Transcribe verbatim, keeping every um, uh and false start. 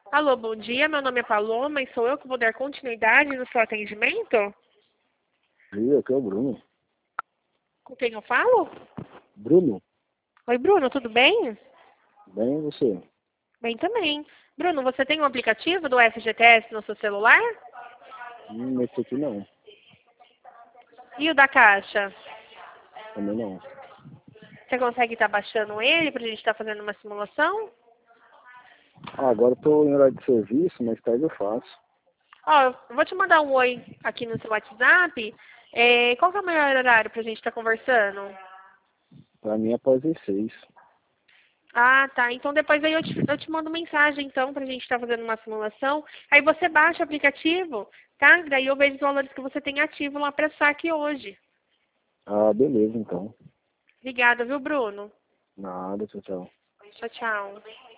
Alô, bom dia. Meu nome é Paloma e sou eu que vou dar continuidade no seu atendimento? E aqui é o Bruno. Com quem eu falo? Bruno, Oi, Bruno, tudo bem? bem você? Bem também. Bruno, você tem um aplicativo do F G T S no seu celular? Hum, esse aqui não, E o da Caixa? também não. Você consegue estar baixando ele para a gente estar fazendo uma simulação? Ah, agora eu tô em horário de serviço, mais tarde eu faço. Ó, eu vou te mandar um oi aqui no seu WhatsApp. É, qual que é o melhor horário para a gente estar conversando? Pra mim é após as seis. Ah, tá. Então depois aí eu te, eu te mando mensagem, então, pra gente estar fazendo uma simulação. Aí você baixa o aplicativo, tá? Daí eu vejo os valores que você tem ativo lá pra saque hoje. Ah, beleza então. Obrigada, viu, Bruno? Nada, tchau, tchau. Tchau, tchau.